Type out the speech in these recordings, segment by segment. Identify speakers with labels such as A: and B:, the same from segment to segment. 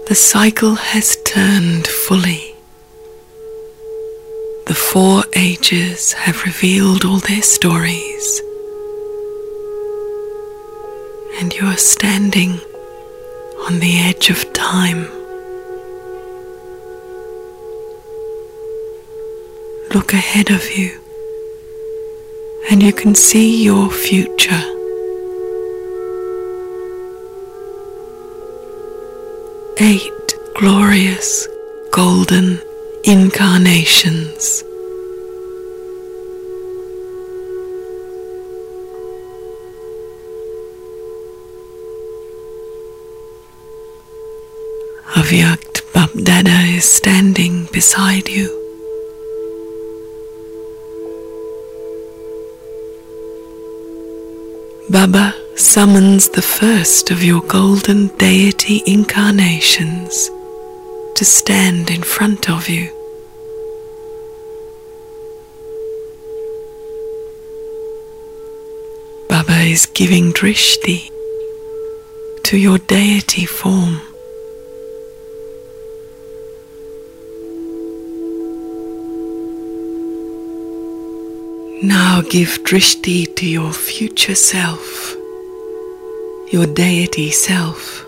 A: The cycle has turned fully. The 4 ages have revealed all their stories, and you are standing on the edge of time. Look ahead of you, and you can see your future. Eight glorious golden incarnations. Avyakt Bapdada is standing beside you. Baba summons the first of your golden deity incarnations to stand in front of you. Baba is giving drishti to your deity form. Now give drishti to your future self, your deity self.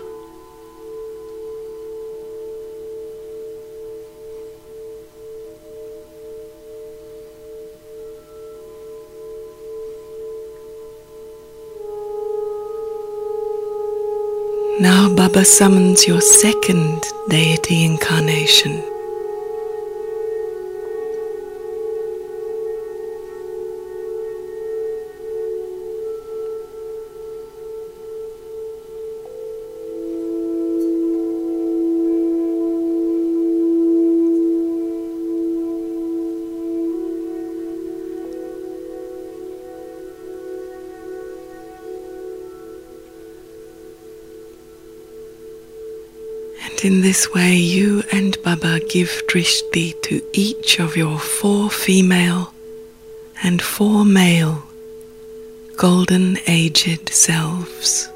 A: Now Baba summons your second deity incarnation. In this way, you and Baba give drishti to each of your 4 female and 4 male golden aged selves.